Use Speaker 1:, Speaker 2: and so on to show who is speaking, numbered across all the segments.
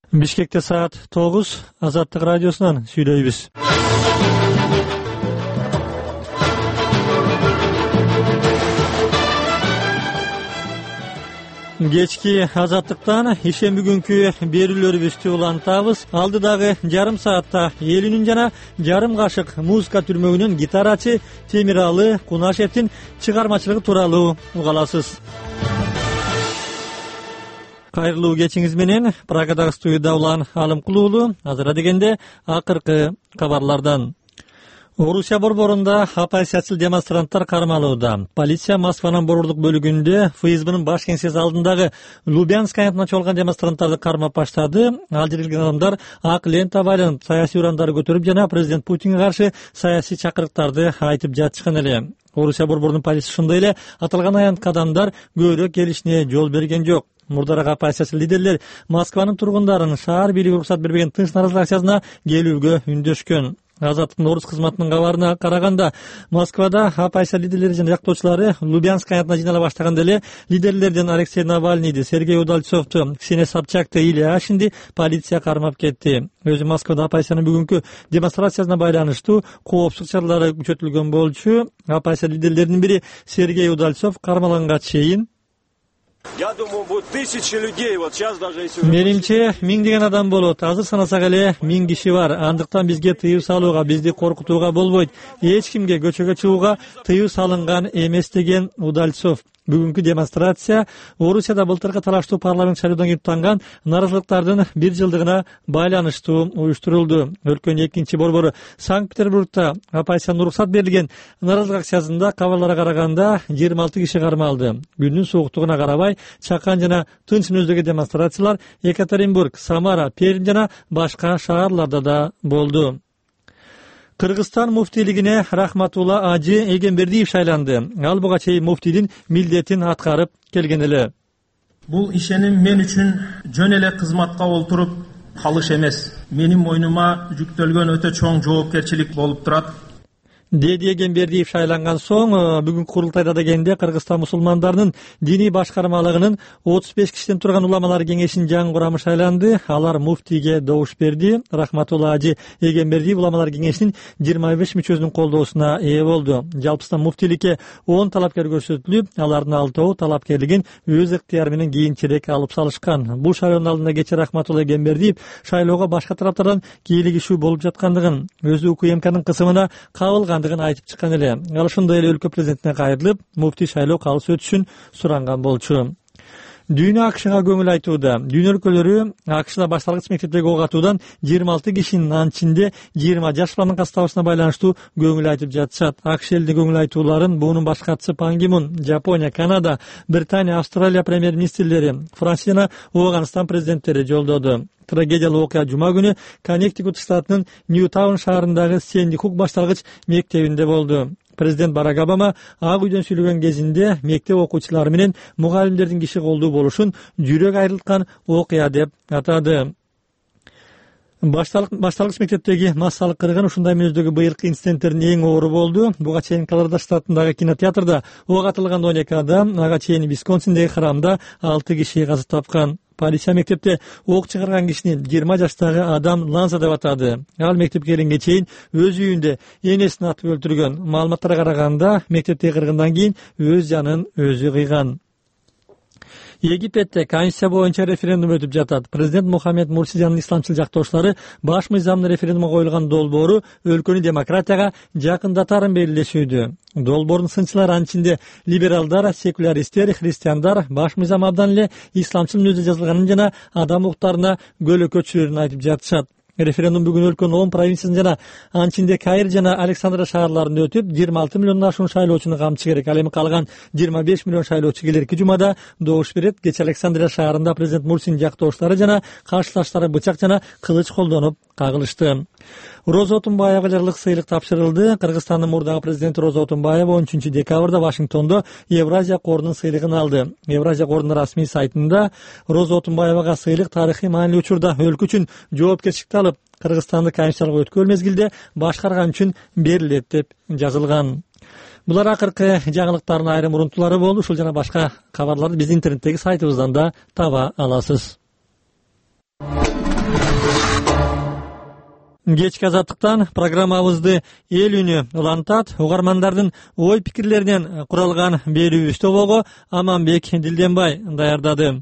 Speaker 1: Бишкекте саат 9, Азаттык радиосунан сүйлөйбүз. Кечки Азаттыктан ишемби күнкү берүүлөрүбүздү улантабыз. Алдыдагы жарым саатта Элинин жана жарым кашык музыка түрмөгүнөн гитарачы Темиралы Кунашевдин чыгармачылыгы тууралуу угаласыз. Кайрылуу кечиңиз менен Прагадагы студияда улан Алымкулуулу. Азыр дегенде акыркы кабарлардан. Орусия борборунда оппозициячыл демонстранттар кармалууда. Полиция Москванын борборлук бөлүгүндө ФСБнын баш кеңсеси алдындагы Лубянск аянтына чогулган демонстранттарды кармап баштады. Ал жерге келген адамдар ак лента байланып, саясий урандарды көтөрүп жана президент Путинге каршы саясий чакырыктарды айтып жатышкан эле. Орусия борборунун полициясы ошондой эле аталган аянтка адамдар көбүрөөк келишине жол берген жок. Мурдараак оппозициячыл лидерлер Москванын тургундарын шаар бийлиги уруксат бербеген тынч наразылык акциясына келүүгө үндөшкөн. Азаттыктын орус кызматынын кабарына караганда, Москвада оппозиция лидерлери жана жактоочулары Лубянск аянтына жыйнала баштаганда эле лидерлерден Алексей Навальныйды, Сергей Удальцовду, Ксения Собчакты, Илья Яшинди полиция кармап кетти. Өзү Москвада оппозициянын бүгүнкү демонстрациясына байланыштуу коопсуздук чаралары күчөтүлгөн болчу. Оппозиция лидерлеринин бири Сергей Удальцов кармалганга чейин
Speaker 2: Я думаю, будет тысячи людей, вот сейчас даже если...
Speaker 1: Менимче, миңдеген адам болот. Азыр санасак эле 1000 киши бар. Андыктан бизге тыюу салууга, бизди коркутууга болбойт. Эч кимге көчөгө чыгууга тыюу салынган эмес деген Удальцов. Бүгүнкү демонстрация Орусияда былтыркы талаштуу парламент шайлоодон кийин туганган наразылыктардын 1 жылдыгына байланыштуу уюштурулду. Өлкөнүн 2-чи борбору Санкт-Петербургда оппозициянын уруксат берилген наразылык акциясында кабарларга караганда 26 киши кармалды. Күндүн сууктугуна карабай, чакан жана тынч мүнөздөгү демонстрациялар Екатеринбург, Самара, Пермь жана башка шаарларда да болду. Кыргызстан муфтийлигине Рахматулла Ажы Эгембердиев шайланды. Ал буга чейин муфтийдин милдетин аткарып келген эле.
Speaker 3: Бул ишеним мен үчүн жөн эле кызматка олтуруп калыш эмес. Менин мойнума жүктөлгөн өтө чоң жоопкерчилик болуп турат.
Speaker 1: Деди Эгембердиев шайланган соң бүгүнкү курултайда дегенде Кыргызстан мусулмандарынын диний башкармалыгынын 35 кишиден турган уламалар кеңешинин жаңы курамы шайланды. Алар муфтийге добуш берди. Рахматулла Ажы Эгембердиев уламалар кеңешинин 25 мүчөсүнүн колдоосуна ээ болду. Жалпысынан муфтийликке 10 талапкер көрсөтүлүп, алардын 6 талапкерлигин өз ыктыяры менен кийинчерээк алып салышкан. Бул шайлоонун алдында кечээ Рахматулла Эгембердиев шайлоого башка тараптардан кийлигишүү болуп жаткандыгын, өзү УКМКнын кысымына кабылган айтып чыккан эле. Ал ошондой эле өлкө президентине кайрылып, муфтий шайлоо калыс өтүшүн суранган болчу. Дүйнө АКШга көңүл айтууда. Дүйнө өлкөлөрү АКШда башталгыч мектептеги ок атуудан 26 кишинин, анын ичинде 20 жаш баланын кастабысына байланыштуу көңүл айтып жатышат. АКШ элине көңүл айтууларын буунун баш катчысы Пан Ги Мун, Жапония, Канада, Британия, Австралия премьер-министрлери, Франция жана Ооганстан президенттери жолдоду. Трагедиялуу окуя жума күнү Коннектикут штатынын Ньютаун шаарындагы Сэнди Хук башталгыч мектебинде болду. Президент Барак Обама ак үйдөн сүйлөгөн кезинде мектеп окуучулары менен мугалимдердин киши колдуу болушун жүрөк айрылткан окуя деп атады. Башталгыч мектептеги массалык кыргын ушундай мүнөздөгү быйылкы инциденттердин эң оору болду. Буга чейин Колорадо штатындагы кинотеатрда ок атылган 12 адам, ага чейин Висконсиндеги храмда 6 киши каза тапкан. Полиция мектепте ок чыгарган кишини 20 жаштагы адам Ланса деп атады. Ал мектепке келгенге чейин өз үйүндө энесин атып өлтүргөн. Маалыматтарга караганда, мектептеги кыргындан кийин өз жанын өзү кыйган. Египетте конституция боюнча референдум өтүп жатат. Президент Мухаммед Мурси жана исламчыл жактоочулары баш мыйзамдын референдумга коюлган долбоору өлкөнү демократияга жакындатарын белгилешүүдө. Долбоордун сынчылары, анын ичинде либералдар, секуляристтер, христиандар баш мыйзам абдан эле исламчыл мүнөздө жазылганын жана адам укуктарына көлөкөчүлөрүн айтып жатышат. Референдум бүгүн өлкөнүн 10 провинциясында жана анын ичинде Каир жана Александрия шаарларында өтүп, 26 миллиондон ашуун шайлоочуну камтыш керек. Ал эми калган 25 миллион шайлоочу келерки жумада добуш берет. Кечээ Александрия шаарында президент Мурсинин жактоочулары жана каршылаштары бычак жана кылыч колдонуп кагылышты. Роза Отунбаевага жарлык сыйлык тапшырылды. Кыргызстандын мурдагы президенти Роза Отунбаева 13 декабрда Вашингтондо Евразия корунун сыйлыгын алды. Евразия корунун расмий сайтында Роза Отунбаевага сыйлык тарыхый маанилүү учурда өлкө үчүн жоопкерчиликти алып, Кыргызстанды конституциялык өткөн мезгилде башкарган үчүн берилет деп жазылган. Булар акыркы жаңылыктардын айрым урунтуулары болду. Ушул жана башка кабарларды биздин интернеттеги сайтыбыздан да таба аласыз. Кечки азаттыктан программабызды эл үнү улантат. Угармандардын ой пикирлеринен куралган берүүбүз тобого Аманбек Дилденбай даярдады.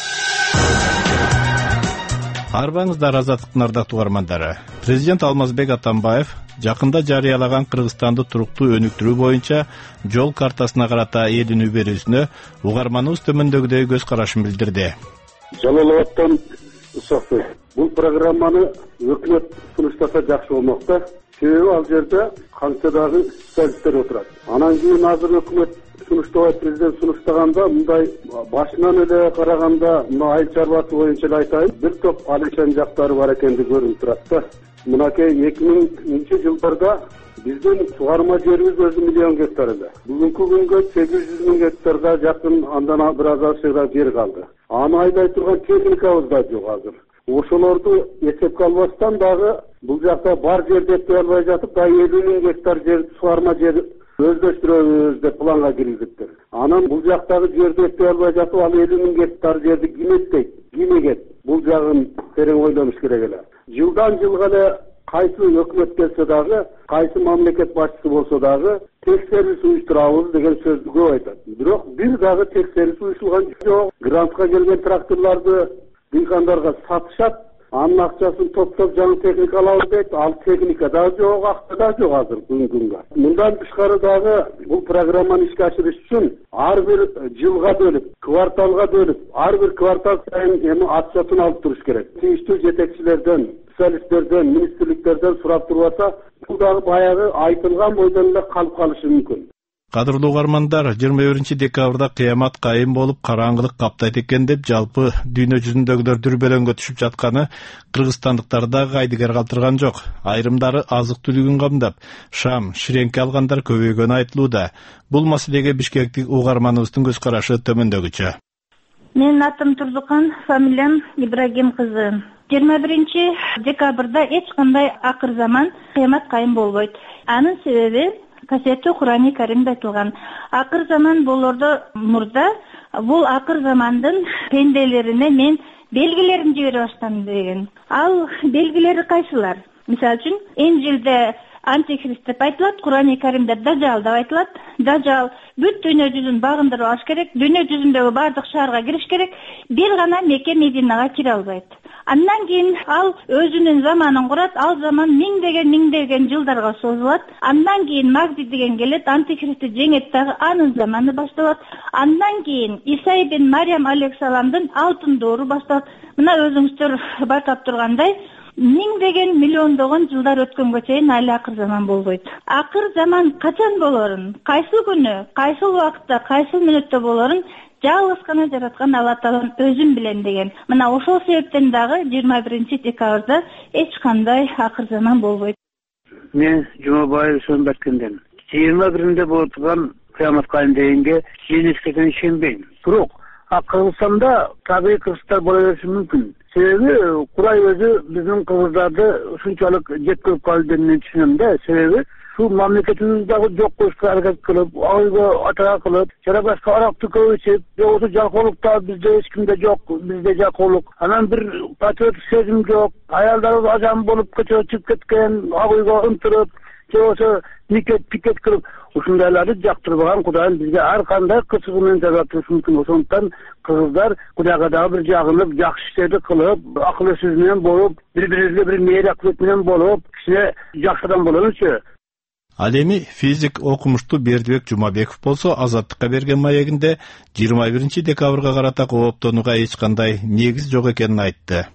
Speaker 4: Арбаңыздар азаттыктын ардактуу угармандары. Президент Алмазбек Атамбаев жакында жарыялаган Кыргызстанды туруктуу өнүктүрүү боюнча жол картасына карата эл үнү берүүсүнө угарманыбыз төмөндөгүдөй көз карашын билдирди.
Speaker 5: Жалалабадтан Исакбек. Бул программаны өкмөт сунуштаса жакшы болмок да. Себеби ал жерде канчадагы специалисттер отурат. Анан кийин азыр өкмөт сунуштабай, президент сунуштаганда мындай башынан эле караганда мына айыл чарбасы боюнча эле айтайын, бир топ алишан жактары бар экенди көрүнүп турат да. Мынакей 2000 жылдарда биздин сугарма жерибиз өзү 1 миллион гектар эле. Бүгүнкү күнгө 800 000 гектарга жакын андан бир аз ашыгыраак жер калды. Аны айдай турган техникабыз да жок азыр. Ошолорду эсепке албастан дагы бул жакта бар жерди эптей албай жатып, да 50 000 гектар жер сугарма жер өздөштүрөбүз деп планга киргиздиктир. Анан бул жактагы жерди эптей албай жатып, ал 50 000 гектар жерди ким эттейт, ким эгет? Бул жагын терең ойлонуш керек эле. Жылдан жылга эле кайсы өкмөт келсе дагы, кайсы мамлекет башчысы болсо дагы текшерүүс уюштурабыз деген сөздү көп айтат. Бирок бир дагы текшерүүс уюштурулган жок. Грантка келген тракторларды дыйкандарга сатышат, анын акчасын топтоп жаңы техника алабыз дейт. Ал техника да жок, акча да жок азыр бүгүнкү күнгө. Мындан тышкары дагы бул программаны ишке ашырыш үчүн ар бир жылга бөлүп, кварталга бөлүп, ар бир квартал сайын эми отчетун алып туруш керек. Тийиштүү жетекчилерден, специалисттерден, министрликтерден сурап туруп атса, бул дагы баягы айтылган бойдон эле калып калышы мүмкүн.
Speaker 4: Кадырлуу угармандар, 21-декабрда кыямат кайым болуп, караңгылык каптайт экен деп жалпы дүйнө жүзүндөгүлөр дүрбөлөңгө түшүп жатканы кыргызстандыктарды кайдыгер калтырган жок. Айрымдары азык түлүгүн камдап, шам, ширеңке алгандар көбөйгөнү айтылууда. Бул маселеге бишкектик угарманыбыздын көз карашы төмөндөгүчө.
Speaker 6: Менин атым Турдукан, фамилиям Ибрагим кызы. 21-декабрда эч кандай акыр заман кыямат кайым болбойт. Анын себеби касиеттүү Курани Каримде айтылган. Акыр заман болордо мурда бул акыр замандын пенделерине мен белгилерин жибере баштадым деген. Ал белгилери кайсылар? Мисалы үчүн Инжилде антихрист деп айтылат, Курани Каримде Дажал деп айтылат. Дажал бүт дүйнө жүзүн багындырып алыш керек, дүйнө жүзүндөгү бардык шаарга кириш керек, бир гана Мекке Мединага кире албайт. Андан кийин ал өзүнүн заманын курат, ал заман миңдеген жылдарга созулат. Андан кийин Магди деген келет, антихристти жеңет дагы, анын заманы башталат. Андан кийин Иса ибн Мариям алейхиссаламдын алтын доору башталат. Мына өзүңүздөр байкап тургандай, миңдеген миллиондогон жылдар өткөнгө чейин али акыр заман болбойт. Акыр заман качан болорун, кайсы күнү, кайсы убакытта, кайсы мүнөттө болорун жалгыз гана жараткан Алла Таалам өзүм билем деген. Мына ошол себептен дагы 21-декабрда эч кандай акыр заман болбойт.
Speaker 7: Мен Жумабаев Сөнбаткенден. 21-inde болуп турган кыямат кайым дегенге жеңишке ишенбейм. Бирок Кыргызстанда табигый кыргыздар боло бериши мүмкүн. Себеби Курай өзү биздин кыргыздарды ушунчалык жек көрүп калды деп мен түшүнөм да. Себеби şu mamleketimizdagi жок koşka hareket kılıp, ağıyla atağa kılıp, şöyle başka Arap'tı köy yoksa Jakoluk'ta bizde hiç kimde yok, bizde Jakoluk. Hemen bir patriotik sezim yok, ayarlarımız ajan bolup kaçıyor, çıkıp ketken, ağıyla ıntırıp, yoksa niket, piket kılıp, uşundayları jaktırıp Kuday'ın bizge her kanday kısıgının cevaptırışı mümkün. Oşondan kızlar Kuday'a daha bir jağınıp, jakşı işleri kılıp, akıllı sözünden bolup, birbirinizle bir meyil akıl etmeden bolup, kişine jakşıdan bolunuşu.
Speaker 4: Ал эми физик окумуштуу Бердибек Жумабеков болсо Азаттыкка берген маегинде 21-декабрга карата кооптонууга эч кандай негиз жок экенин айтты.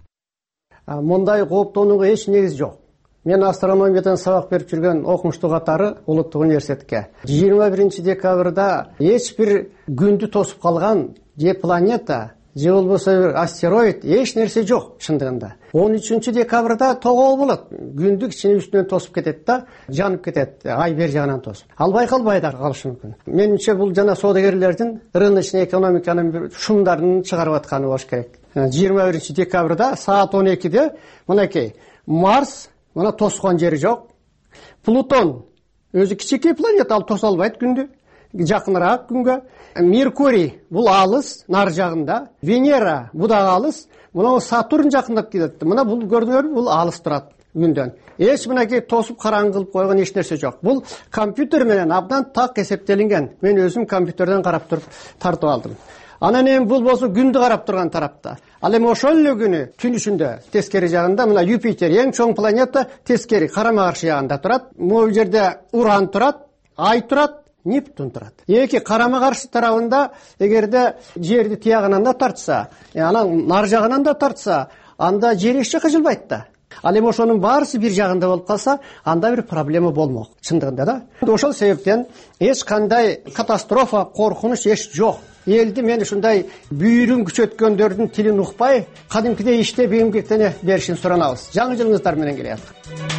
Speaker 8: Мындай кооптонууга эч негиз жок. Мен астрономиядан сабак берип жүргөн окумуштуу катары Улуттук университетке. 21-декабрда эч бир күндү тосуп калган же планета, же болбосо бир астероид эч нерсе жок чындыгында. 13-декабрда тогоо болот. Күндү кичине үстүнөн тосуп кетет да, жанып кетет. Ай бер жагынан тосуп. Ал байкалбай да калышы мүмкүн. Менимче бул жана соодагерлердин рыночный экономиканын бир шумдарын чыгарып атканы болуш керек. 21-декабрда саат 12-де мынакей Марс мына тоскон жери жок. Плутон өзү кичинекей планета, ал тоса албайт күндү. Жакыныраак күнгө. Меркурий бул алыс, нары жагында. Венера бул дагы алыс. Мына Сатурн жакындап келет. Мына бул көрдүңөрбү, бул алыс турат. күндөн. Эч мынакей тосуп караңгы кылып койгон эч нерсе жок. Бул компьютер менен абдан так эсептелинген. Мен өзүм компьютерден карап туруп тартып алдым. Анан эми бул болсо күндү карап турган тарапта. Ал эми ошол эле күнү түн ичинде тескери жагында мына Юпитер эң чоң планета тескери карама каршы жагында турат. Могу жерде Уран турат, Ай турат, Нептун турат. Эки карама каршы тарабында эгерде жерди тиягынан да тартса, анан нар жагынан да тартса, анда жер эч жакка жылбайт да. Ал эми ошонун баарысы бир жагында болуп калса, анда бир проблема болмок. Чындыгында да. Ошол себептен эч кандай катастрофа, коркунуч эч жок. Элди мен ушундай бүйүрүн күчөткөндөрдүн тилин укпай, кадимкидей иштеп эмгектене беришин суранабыз. Жаңы жылыңыздар менен келет.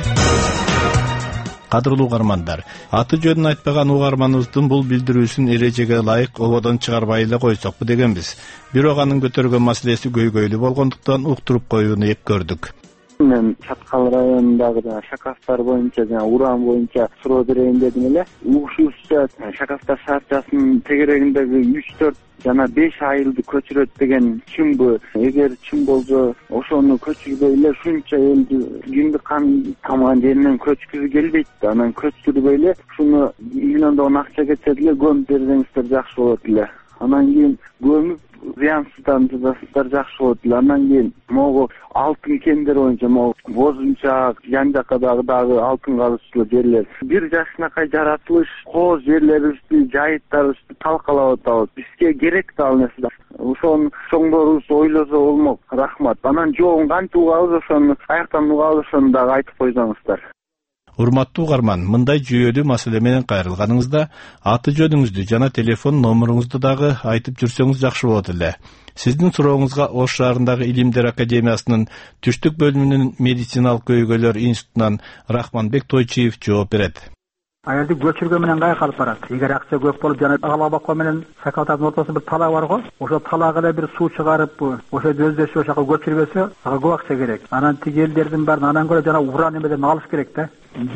Speaker 4: Кадырлуу угармандар, аты жөнүн айтпаган угарманыбыздын бул билдирүүсүн эрежеге ылайык ободон чыгарбай эле койсокпу дегенбиз. Бирок анын көтөргөн маселеси көйгөйлүү болгондуктан уктуруп коюуну эп көрдүк.
Speaker 9: Мен Чаткал районундагы Шакастар боюнча жана Уран боюнча суроо берейин дедим эле. Угушуусуча Шакастар шаарчасынын тегерегиндеги 3-4 жана 5 айылды көчүрөт деген чынбы? Эгер чын болсо, ошону көчүрбөй эле ушунча элди күндү кан тамган жеринен көчкүзүү келбейт да. Анан көчүрбөй эле ушуну миллиондогон акча кетсе деле көмүп берсеңиздер жакшы болот эле. Анан кийин көмүп зыянсыздандырсаңыздар жакшы болот эле. Анан кийин могу алтын кендер боюнча могу Бозунчак, жан жакка дагы алтын казуучу жерлер. Бир жакшынакай жаратылыш, кооз жерлерибизди, жайыттарыбызды талкалап атабыз. Бизге керек да ал нерсе. Ошону чоңдорубуз ойлосо болмок. Рахмат. Анан жогун кантип угабыз, ошону каяктан угабыз, ошону дагы айтып койсоңуздар.
Speaker 4: Урматтуу угарман, мындай жүйөлүү маселе менен кайрылганыңызда аты жөнүңүздү жана телефон номуруңузду дагы айтып жүрсөңүз жакшы болот эле. Сиздин сурооңузга Ош шаарындагы Илимдер академиясынын түштүк бөлүмүнүн медициналык көйгөйлөр институтунан Рахманбек Тойчиев жооп берет.
Speaker 10: Аялды көчүргө менен каяка алып барат? Эгер акча көп болуп жана алабакка менен Сакалтардын ортосунда бир талаа бар го. Ошо талаага эле бир суу чыгарып, ошо өздөрү ошо жака көчүрбөсө, ага көп акча керек. Анан тиги элдердин баарын анан көрө жана Уран эмеден алыш керек да.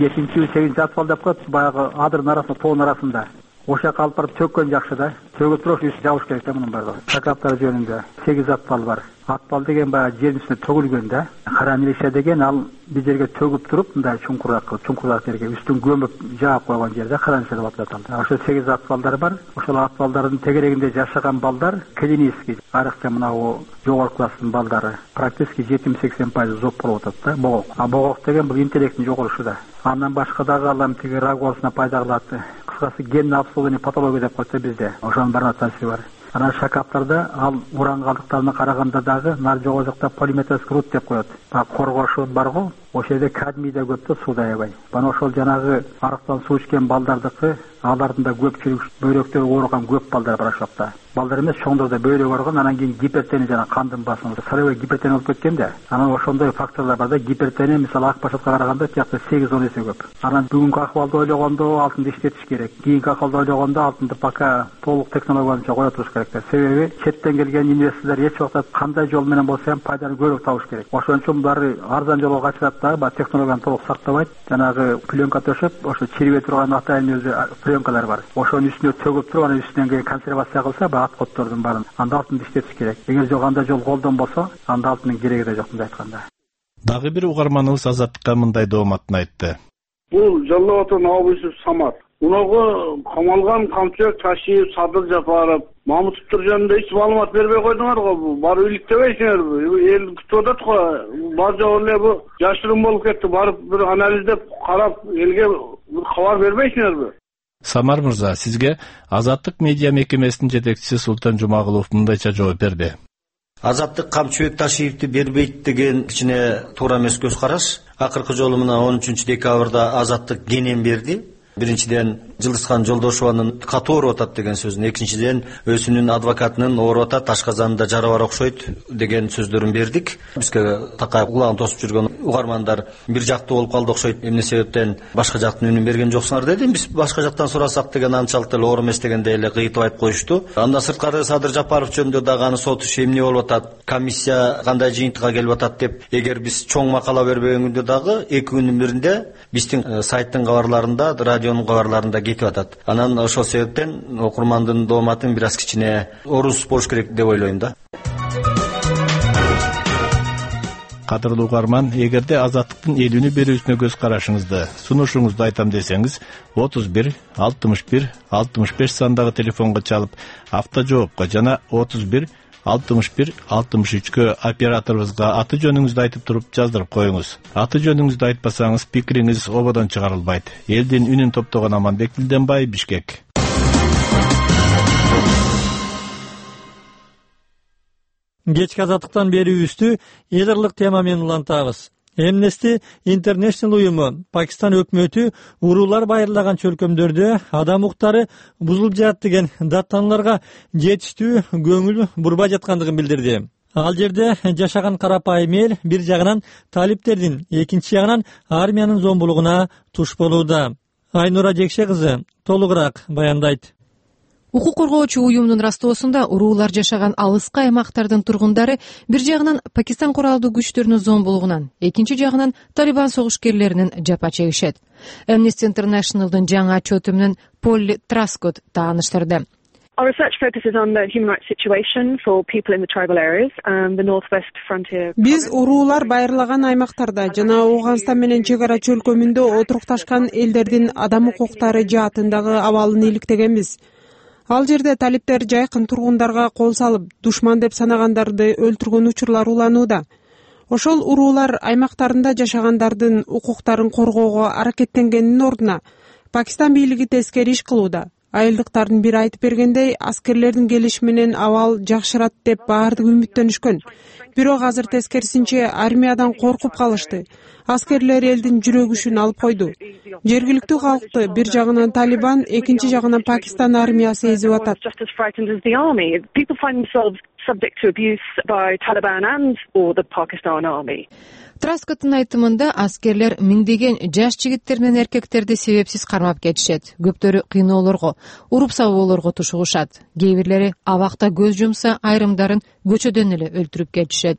Speaker 10: 7-8 асфальт деп коет, баягы адырдын арасында, тоонун арасында. Ошо жака алып барып төккөн жакшы да. Төгүп туруп үстүн жабыш керек да мунун баардыгы. Сакалтар жөнүндө 8 атпал бар. Атпал деген баягы жердин үстүнө төгүлгөн да. Кара милиция деген ал бир жерге төгүп туруп, мындай чуңкурак жерге үстүн көмүп жаап койгон жерде кара милиция деп аталат. Ошо 8 атпалдар бар. Ошол атпалдардын тегерегинде жашаган балдар клинический, айрыкча мынау жогорку класстын балдары практически 70-80% зоп болуп атат да, богок. А богок деген бул интеллекттин жогорушу да. Андан башка дагы алам тиги рак оорусуна пайда кылат. Кыскасы генный обусловление патология деп коет бизде. Ошонун баарына таасири бар. Анан Шакаптарда ал уран калдыктарына караганда дагы нар жогу жакта полиметрический руд деп коет. Коргошу бар го, ошол жерде кадмий да көп да, суу аябай. Бана ошол жанагы арыктан суу ичкен балдардыкы, алардын да көпчүлүк бөйрөктөрү ооруган көп балдар бар ошокта. Балдар эмес, чоңдордо бөйрөк ооруган, анан кийин гипертония жана кандын басымы, сарыбай гипертония болуп кеткен да. Анан ошондой факторлор бар да. Гипертония мисалы ак башатка караганда тиякта 8-10 эсе көп. Анан бүгүнкү акыбалды ойлогондо алтынды иштетиш керек. Кийинки акыбалды ойлогондо алтынды пока толук технология боюнча кое туруш керек да. Себеби четтен келген инвесторлор эч убакта кандай жол менен болсо ham пайданы көбүрөөк табыш керек. Ошон үчүн булар арзан жолго качырат да, баягы технологияны толук сактабайт. Жанагы пленка төшөп, ошо чирибей турган атайын өзү пленкалар бар. Ошонун үстүнө төгүп туруп, анан үстүнөн консервация кылса, баягы аткоттордун баарын анда алтынды иштетиш керек. Эгер жок анда жол колдон болсо, анда алтындын кереги да жок мындай айтканда.
Speaker 4: Дагы бир угарманыбыз Азаттыкка мындай дооматын айтты.
Speaker 5: Бул Жалал-Абадтан Абыйсов Самат. Мунагы камалган Камчыбек Ташиев, Садыр Жапаров, Мамытовдор жөнүндө эч маалымат бербей койдуңар го. Барып иликтебейсиңерби? Эл күтүп атат го. Бар жок эле бу жашырын болуп кетти. Барып бир анализдеп карап, элге бир кабар бербейсиңерби?
Speaker 4: Самар мырза, сизге Азаттык медиа мекемесинин жетекчиси Султан Жумагулов мындайча жооп берди.
Speaker 11: Азаттык Камчыбек Ташиевди бербейт деген кичине туура эмес көз караш. Акыркы жолу мына 13-декабрда Азаттык кенен берди. Биринчиден Жылдызхан Жолдошованын катуу ооруп атат деген сөзүн, экинчиден өзүнүн адвокатынын ооруп атат, ашказанында жара бар окшойт деген сөздөрүн бердик. Бизге такай кулагын тосуп жүргөн угармандар бир жактуу болуп калды окшойт. Эмне себептен башка жактын үнүн берген жоксуңар деди. Биз башка жактан сурасак деген анчалык деле оор эмес дегенде эле кыйытып айтып коюшту. Андан сырткары Садыр Жапаров жөнүндө дагы аны сот иши эмне болуп атат, комиссия кандай жыйынтыкка келип атат деп, эгер биз чоң макала бербеген күндө дагы 2 күнүн биринде биздин сайттын кабарларында, радионун кабарларында кетип атат. Анан ошол себептен окурмандын дооматын бир аз кичине орус болуш керек деп ойлойм да.
Speaker 4: Кадырлуу угарман, эгерде Азаттыктын элүүнү берүүсүнө көз карашыңызды, сунушуңузду айтам десеңиз, 31 61 65 сандагы телефонго чалып, автожоопко жана 31 61 63кө операторубузга аты жөнүңүздү айтып туруп жаздырып коюңуз. Аты жөнүңүздү айтпасаңыз, пикириңиз ободон чыгарылбайт. Элдин үнүн топтогон Аманбек Билденбай, Бишкек.
Speaker 1: Кечки Азаттыктан берүүбүздү эл ырлык тема менен улантабыз. Amnesty International уюму Пакистан өкмөтү уруулар байырлаган чөлкөмдөрдө адам укуктары бузулуп жатат деген даттанууларга жетиштүү көңүл бурбай жаткандыгын билдирди. Ал жерде жашаган карапайым эл бир жагынан талиптердин, экинчи жагынан армиянын зомбулугуна туш болууда. Айнура Жекше кызы толугураак баяндайт.
Speaker 12: Укук коргоочу уюмдун растоосунда уруулар жашаган алыскы аймактардын тургундары бир жагынан Пакистан куралдуу күчтөрүнүн зомбулугунан, экинчи жагынан Талибан согушкерлеринин жапа чегишет. Amnesty International'дын жаңы отчету менен Полли Траскот тааныштырды.
Speaker 13: Our research focuses on the human rights situation for people in the tribal areas, the northwest frontier.
Speaker 14: Биз уруулар байырлаган аймактарда жана Ауганстан менен чек ара чөлкөмүндө отурукташкан элдердин адам укуктары жаатындагы абалын иликтегенбиз. Ал жерде талиптер жайкын тургундарга кол салып, душман деп санагандарды өлтүргөн учурлар уланууда. Ошол уруулар аймактарында жашагандардын укуктарын коргоого аракеттенгендин ордуна Пакистан бийлиги тескери иш кылууда. Айылдыктардын бири айтып бергендей, аскерлердин келиши менен абал жакшырат деп баардыгы үмүттөнүшкөн. Бирок азыр тескерисинче армиядан коркуп калышты. Аскерлер элдин жүрөгүшүн алып койду. Жергиликтүү калкты бир жагынан Талибан, экинчи жагынан Пакистан армиясы эзип атат.
Speaker 12: Траскоттун айтымында аскерлер миңдеген жаш жигиттер менен эркектерди себепсиз кармап кетишет. Көптөрү кыйноолорго, уруп сабоолорго тушугушат. Кээ бирлери абакта көз жумса, айрымдарын көчөдөн эле өлтүрүп кетишет.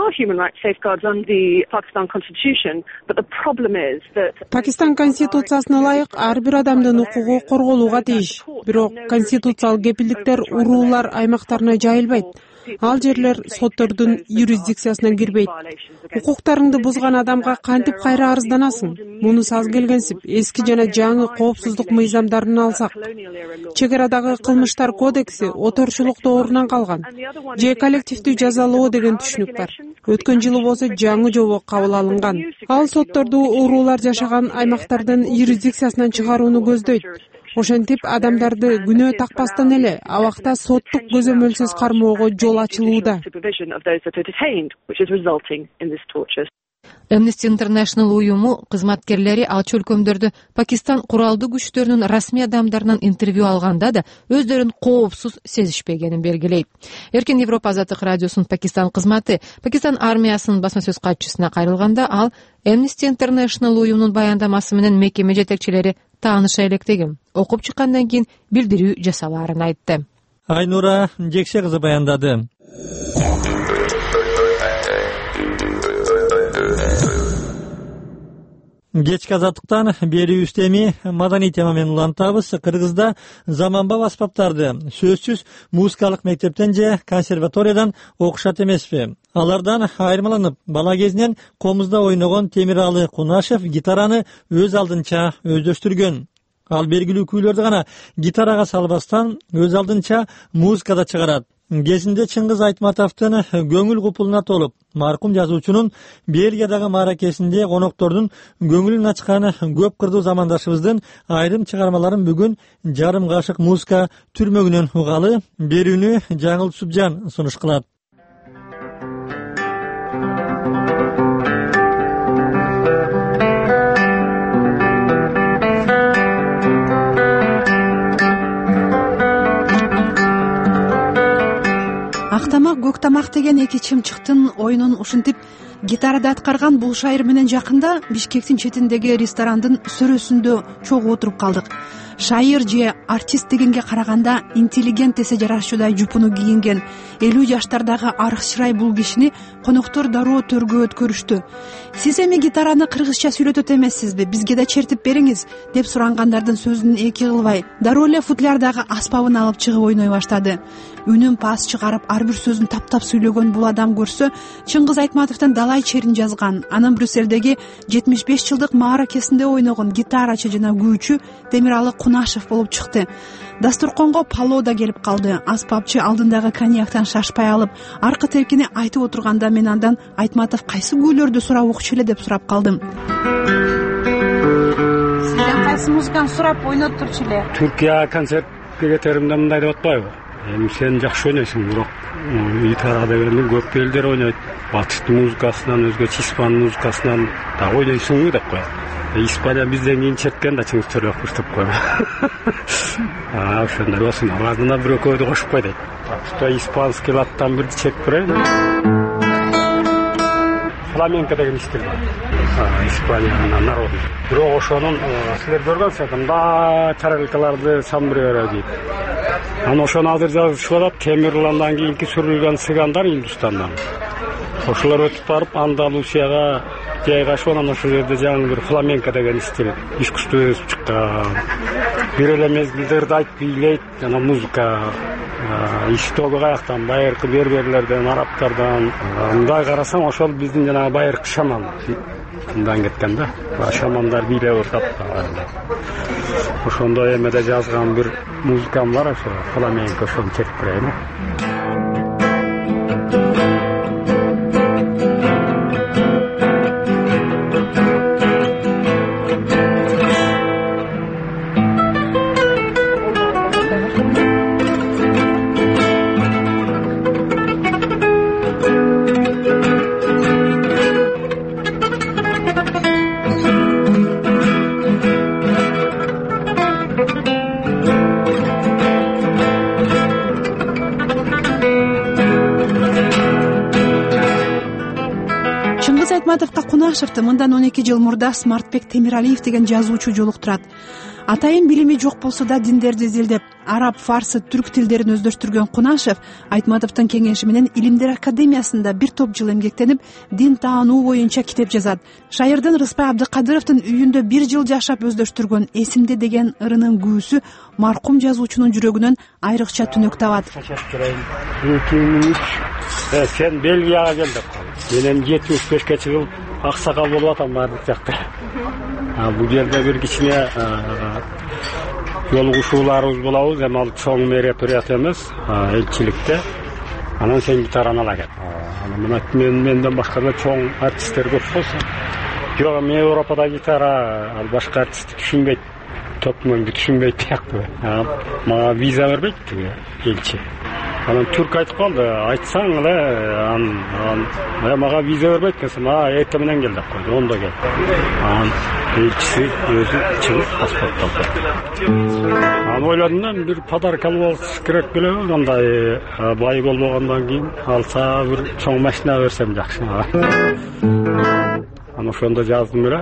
Speaker 14: Пакистан конституциясына ылайык ар бир адамдын укугу корголууга тийиш. Бирок конституциялык кепилдиктер уруулар аймактарына жайылбайт. Ал жерлер соттордун юрисдикциясына кирбейт. Укуктарыңды бузган адамга кантип кайра арызданасың? Мунусу аз келгенсип, эски жана жаңы коопсуздук мыйзамдарын алсак, чек арадагы кылмыштар кодекси оторчулук доорунан калган. Же коллективдүү жазалоо деген түшүнүк бар. Өткөн жылы болсо жаңы жобо кабыл алынган. Ал сотторду уруулар жашаган аймактардын юрисдикциясынан чыгарууну көздөйт. Ошентип адамдарды күнөө такпастан эле абакта соттук көзөмөлсүз кармоого жол ачылууда.
Speaker 12: Amnesty International уюму кызматкерлери ал чөлкөмдөрдө Пакистан куралдуу күчтөрүнүн расмий адамдарынан интервью алганда да өздөрүн коопсуз сезишпегенин белгилейт. Эркин Европа Азаттык радиосунун Пакистан кызматы Пакистан армиясынын басма сөз катчысына кайрылганда ал Amnesty International уюмунун баяндамасы менен мекеме жетекчилери тааныша электеген. Окуп чыккандан кийин билдирүү жасалаарын айтты.
Speaker 1: Айнура Жекше кызы баяндады. Кечки Азаттыктан берүүбүздү эми маданий тема менен улантабыз. Кыргызда заманбап аспаптарды сөзсүз музыкалык мектептен же консерваториядан окушат эмеспи? Алардан айырмаланып, бала кезинен комузда ойногон Темиралы Кунашев гитараны өз алдынча өздөштүргөн. Ал белгилүү күйлөрдү гана гитарага салбастан өз алдынча музыкада чыгарат. Кезинде Чыңгыз Айтматовдун көңүл купулуна толуп, маркум жазуучунун Бельгиядагы мааракесинде коноктордун көңүлүн ачкан көп кырдуу замандашыбыздын айрым чыгармаларын бүгүн жарым кашык музыка түрмөгүнөн угалы. Берүүнү Жаңыл Субжан сунуш кылат.
Speaker 15: Актамак, көк тамак деген эки чымчыктын оюнун ушинтип гитарада аткарган бул шайыр менен жакында Бишкектин четиндеги ресторандын сөрөсүндө чогуу отуруп калдык. шайыр же артист дегенге караганда интеллигент эсе жарашуудай жупуну кийинген 50 жаштардагы арыкчырай бул кишини коноктор дароо төргө өткөрүштү. Сиз эми гитараны кыргызча сүйлөтөт эмессизби, бизге да чертип бериңиз деп сурангандардын сөзүн эки кылбай дароо эле футлярдагы аспабын алып чыгып ойной баштады. Үнүн пас чыгарып ар бир сөзүн таптап сүйлөгөн бул адам көрсө Чыңгыз Айтматовдун далай черин жазган, анын Брюссельдеги 75 жылдык мааракесинде ойногон гитарачы жана күүчү Темиралы Кунашев болуп чыкты. Дастурконго пало да келип калды. Аспапчы алдындагы коньяктан шашпай алып, аркы теркини айтып отурганда мен андан Айтматов кайсы күүлөрдү сурап укчу эле деп сурап калдым.
Speaker 14: Сизден кайсы музыканы сурап ойноттурчу эле?
Speaker 16: Түркия концертке кетеримде мындай деп атпайбы? Эми сен жакшы ойнойсуң, бирок гитара дегенди көп элдер ойнойт. Батыштын музыкасынан өзгөчө испан музыкасынан да ойнойсуңбу деп коет. Испания бизден кийин черткен да Чыңгыз Төрөбеков деп коет. Ошондой болсун, ардына бир экөөдү кошуп кой дейт. Что испанский латтан бирди чертип берейин. Фламенко деген иштер бар. Испаниянын народу. Бирок ошонун силер көргөнсүздөр, мындай тарелкаларды самбыроо дейт. Аны ошону азыр жазышып атат. Темирландан кийинки сүрүлгөн цыгандар Индустандан. Ошолор өтүп барып Андалусияга жайгашып, анан ошол жерде жаңы бир фламенко деген стиль искусство өсүп чыккан. Бир эле мезгилдерде айтып бийлейт, жана музыка иштоого каяктан, байыркы берберлерден, арабтардан. Мындай карасаң, ошол биздин жана байыркы шаман мындан кеткен да. Шамандар бийлеп отат. Ошондой эмеде жазган бир музыкам бар, ошо фламенко, ошону чертип берейин.
Speaker 15: Айтматовго Кунашевди мындан 12 жыл мурда Смартбек Темиралиев деген жазуучу жолуктурат. Атайын билими жок болсо да диндерди изилдеп, араб, фарсы, түрк тилдерин өздөштүргөн Кунашев Айтматовдун кеңеши менен Илимдер академиясында бир топ жыл эмгектенип, дин таануу боюнча китеп жазат. Шайырдын Рыспай Абдыкадыровдун үйүндө бир жыл жашап өздөштүргөн Эсимде деген ырынын күүсү маркум жазуучунун жүрөгүнөн айрыкча түнөк табат.
Speaker 16: 2003 сен Бельгияга кел деп калды. Менен 75 чыгып аксакал болуп атам баардык жакта. Бул жерде бир кичине жолугушууларыбыз болобуз, эми ал чоң мероприятие эмес, элчиликте. Анан сен гитараны ала кел. Анан менден башка да чоң артисттер көп болсо. Жок, мен Европада гитара, ал башка артистти түшүнбөйт. Төпмөңдү түшүнбөйт тияктуу. Мага виза бербейт элчи. Анан түрк айтып калды, айтсаң эле мага виза бербейт экенсиң, мага эртең менен кел деп койду, ондо кел. Анан элчиси өзү чыгып паспорт алды. Анан ойлодум да, бир подарок алып алыш керек беле, андай бай болбогондон кийин алса бир чоң машина берсем жакшы. Анан ошондо жаздым эле.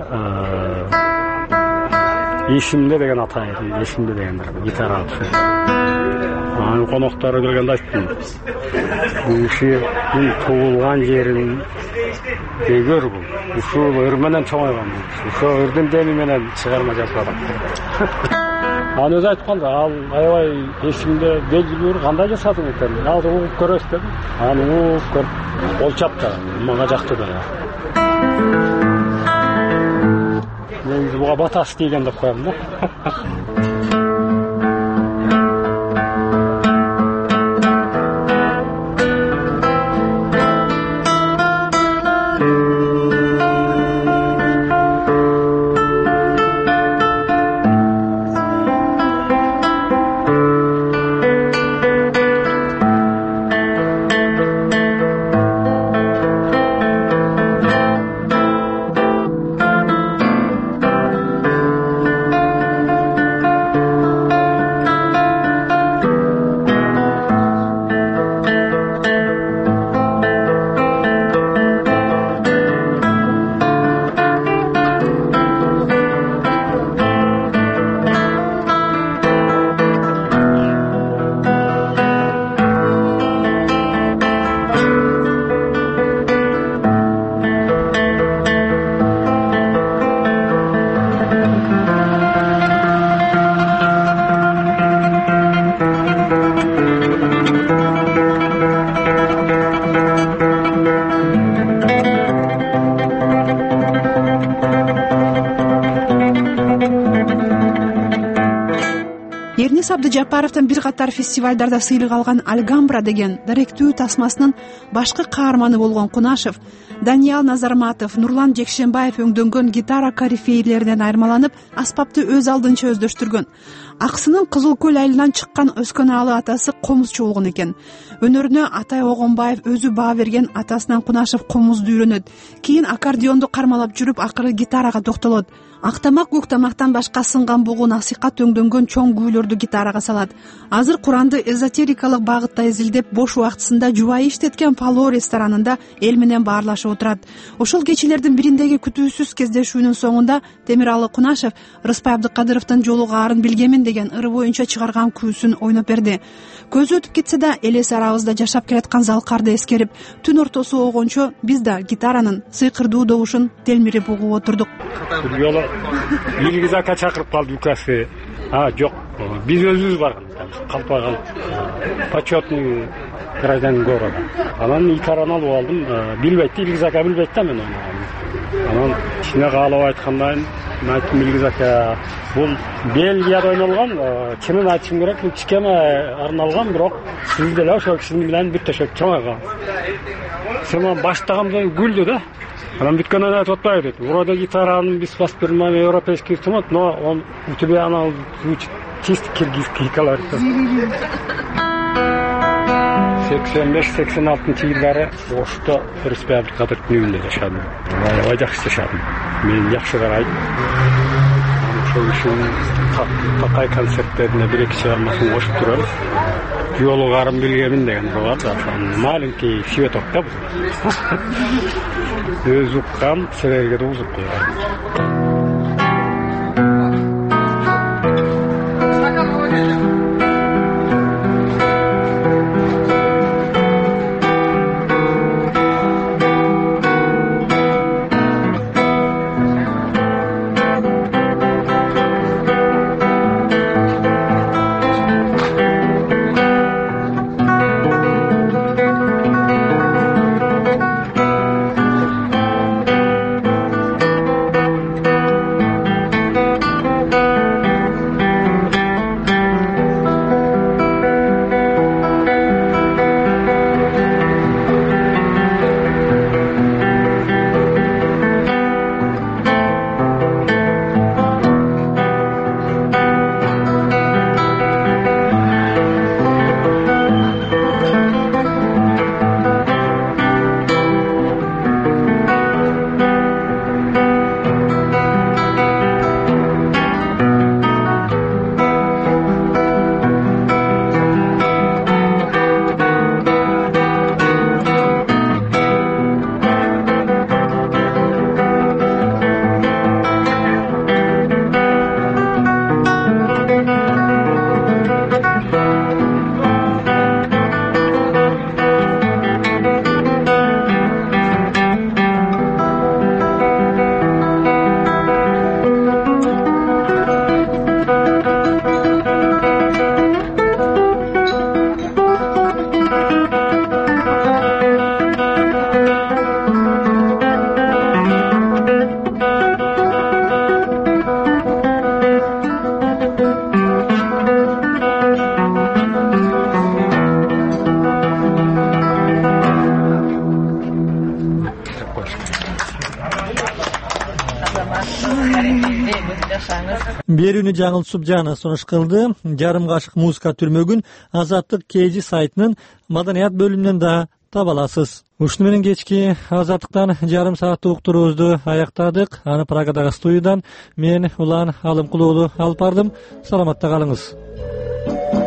Speaker 16: Эсимде деген атай, Эсимде деген гитара алып. Анын коноктору келгенде айттым. Бул кишинин туулган жерин көр бул. Ушул ыр менен чоңойгон. Ошо ырдын деми менен чыгарма жазып атат. Анан өзү айтып калды, ал аябай Эсимде белгилүү кандай жасадың экен. Азыр угуп көрөсүз дедим. Анан угуп көрүп болчап да, мага жакты да. Мен буга батас деген деп коем да.
Speaker 15: Анис Абдыжапаровдун бир катар фестивалдарда сыйлык алган Альгамбра деген даректүү тасмасынын башкы каарманы болгон Кунашев Даниал Назарматов, Нурлан Жекшенбаев өңдөнгөн гитара корифейлеринен айырмаланып, аспапты өз алдынча өздөштүргөн. Аксынын Кызыл Көл айылынан чыккан өскөн аалы атасы комузчу болгон экен. Өнөрүнө Атай Огонбаев өзү баа берген атасынан Кунашев комузду үйрөнөт. Кийин аккордеонду кармалап жүрүп, акыры гитарага токтолот. Актамак көктамактан башка сынган бугу насыйкат өңдөнгөн чоң күүлөрдү гитарага салат. Азыр Куранды эзотерикалык багытта изилдеп, бош убактысында жубайы иштеткен Пало ресторанында эл менен баарлашып отурат. Ошол кечелердин бириндеги күтүүсүз кездешүүнүн соңунда Темиралы Кунашев Рыспай Абдыкадыровдун жолу каарын билгемин деген ыры боюнча чыгарган күүсүн ойноп берди. Көзү өтүп кетсе да, элес арабызда жашап келаткан залкарды эскерип, түн ортосу болгончо биз да гитаранын сыйкырдуу добушун телмирип угуп отурдук.
Speaker 16: Илгизака чакырып калды укасы. Жок, биз өзүбүз барган, калпаган почетный гражданин города. Анан гитараны алып алдым, билбейт, Илгизака билбейт да мен ойногонду. Анан ичине каалап айтканда мен айттым, Илгизака бул Бельгияда ойнолгон, чынын айтышым керек, бул кичкене арналган, бирок сиз деле ошол киши менен бир төшөк чоңойгон. Сен баштаганда күлдү да. Анан бүткөндөн айтып атпайбы дейт. Вроде гитаранын биз басып бермем, европейский инструмент, но он у тебя она звучит чисто киргизский колорит. 85-86-жылдары Ошто Рыспай Абдыкадыровдун үйүндө жашадым. Аябай жакшы жашадым. Мен жакшы карайт. Ошол кишинин Такай концерттерине бир-эки чыгармасын кошуп турабыз. Жолу каарын билгемин деген бар да, маленький цветок да бул. Өз уккан силерге да узуп койгон.
Speaker 1: Берүүнү жаңылтып жана сунуш кылды. Жарым кашык музыка түрмөгүн Азаттык KG сайтынын маданият бөлүмүнөн да таба аласыз. Ушуну менен кечки Азаттыктан жарым сааттык уктуруубузду аяктадык. Аны Прагадагы студиядан мен Улан Алымкулуулу алып бардым. Саламатта калыңыз.